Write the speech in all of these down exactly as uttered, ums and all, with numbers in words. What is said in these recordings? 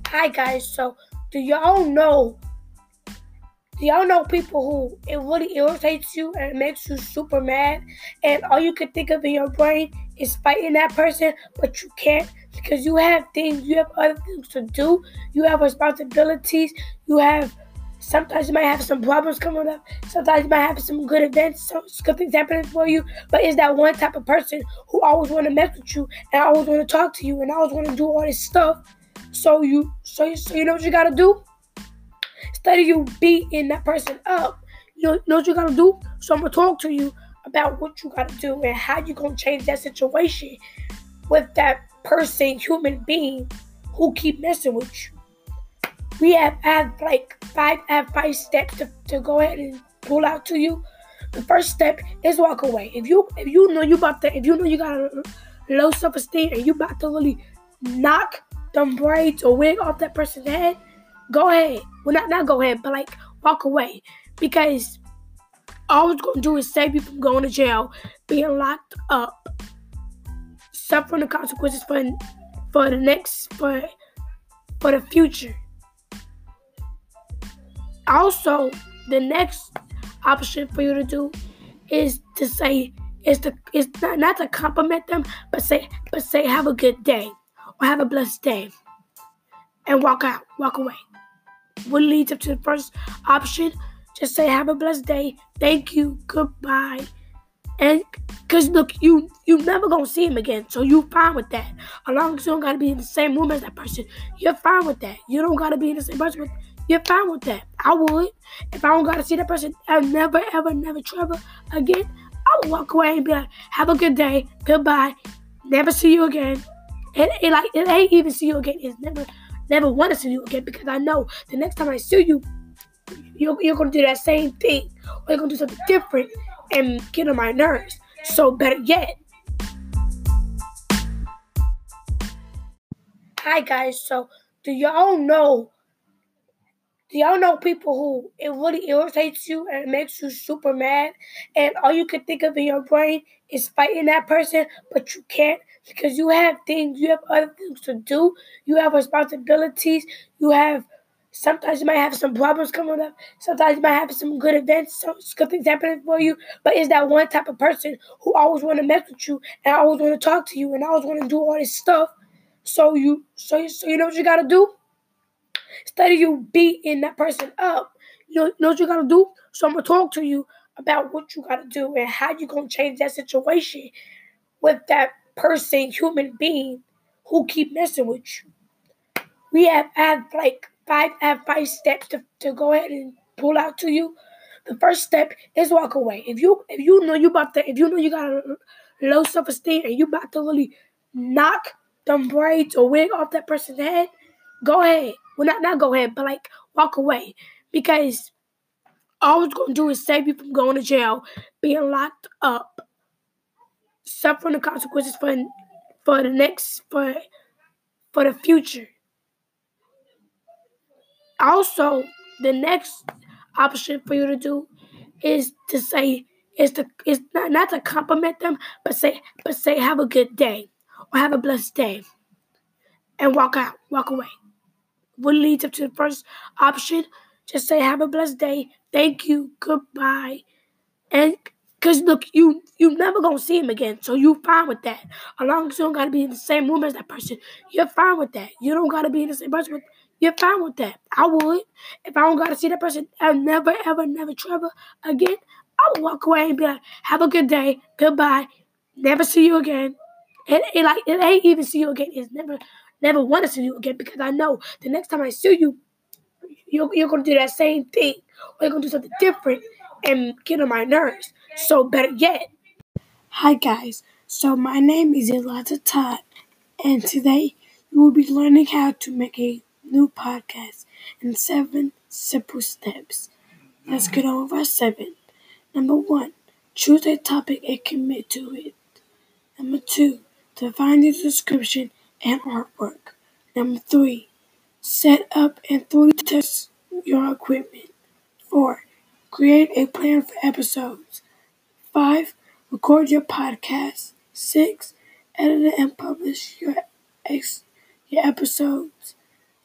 Hi guys, so do y'all know do y'all know people who it really irritates you and it makes you super mad, and all you can think of in your brain is fighting that person, but you can't because you have things, you have other things to do, you have responsibilities, you have sometimes you might have some problems coming up, sometimes you might have some good events, some good things happening for you, but it's that one type of person who always want to mess with you and always want to talk to you and always want to do all this stuff. So you, so you, so you know what you gotta do? Instead of you beating that person up, you know, you know what you gotta do? So I'm gonna talk to you about what you gotta do and how you gonna change that situation with that person, human being, who keep messing with you. We have, I have like five, I have five steps to, to go ahead and pull out to you. The first step is walk away. If you if you know you about to, if you know you got a low self-esteem and you about to really knock them braids or wig off that person's head, go ahead. Well, not not go ahead, but like walk away, because all it's gonna do is save you from going to jail, being locked up, suffering the consequences for for the next for for the future. Also, the next option for you to do is to say is to is not, not to compliment them, but say but say have a good day or have a blessed day, and walk out, walk away. What leads up to the first option? Just say have a blessed day, thank you, goodbye, and cause look, you you never gonna see him again, so you fine with that. As long as you don't gotta be in the same room as that person, you're fine with that. You don't gotta be in the same person with. You're fine with that. I would. If I don't gotta see that person I'll never, ever, never travel again, I would walk away and be like, have a good day, goodbye, never see you again. It, it like it ain't even see you again. It's never, never want to see you again, because I know the next time I see you, you're, you're gonna do that same thing, or you're gonna do something different and get on my nerves. So better yet. Hi guys, so do y'all know Do y'all know people who it really irritates you and it makes you super mad, and all you can think of in your brain is fighting that person, but you can't because you have things, you have other things to do, you have responsibilities, you have sometimes you might have some problems coming up, sometimes you might have some good events, some good things happening for you, but it's that one type of person who always want to mess with you and always want to talk to you and always want to do all this stuff. So you, so you, so you know what you gotta do? Instead of you beating that person up, you know, you know what you gotta do? So I'm gonna talk to you about what you gotta do and how you gonna change that situation with that person, human being, who keep messing with you. We have, I have like five, I have five steps to, to go ahead and pull out to you. The first step is walk away. If you if you know you about to, if you know you got a low self-esteem and you about to really knock them braids or wig off that person's head, go ahead. Well, not, not go ahead, but like walk away, because all it's gonna do is save you from going to jail, being locked up, suffering the consequences for for the next for for the future. Also, the next option for you to do is to say is to is not, not to compliment them, but say but say have a good day or have a blessed day, and walk out, walk away. What leads up to the first option? Just say have a blessed day, thank you, goodbye, and cause look, you you never gonna see him again, so you fine with that. As long as you don't gotta be in the same room as that person, you're fine with that. You don't gotta be in the same person with. You're fine with that. I would. If I don't gotta see that person I'll never, ever, never travel again, I would walk away and be like, have a good day, goodbye, never see you again. It, it like it ain't even see you again. It's never, never want to see you again, because I know the next time I see you, you're, you're gonna do that same thing, or you're gonna do something different and get on my nerves. So better yet. Hi guys, so my name is Eliza Todd, and today we will be learning how to make a new podcast in seven simple steps. Let's get on with our seven. Number one, choose a topic and commit to it. Number two, define the description and artwork. Number three, set up and thoroughly test your equipment. Four, create a plan for episodes. Five, record your podcast. Six, edit and publish your ex- your episodes.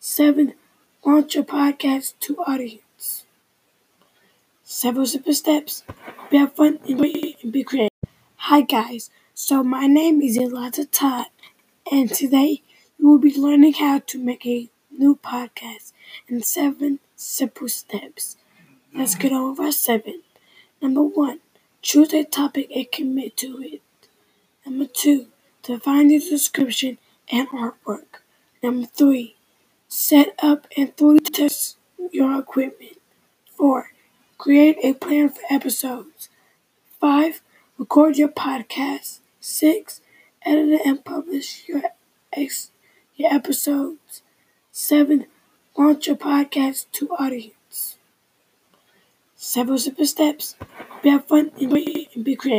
Seven, launch your podcast to audience. Several simple steps. Be have fun, enjoy it, and be creative. Hi guys, so my name is Elijah Todd, and today you will be learning how to make a new podcast in seven simple steps. Let's get on with our seven. Number one, choose a topic and commit to it. Number two, define your description and artwork. Number three, set up and thoroughly test your equipment. Four, create a plan for episodes. Five, record your podcast. Six, edit and publish your ex- your episodes. Seven, launch your podcast to audience. Several simple steps. Be have fun, enjoy it, and be creative.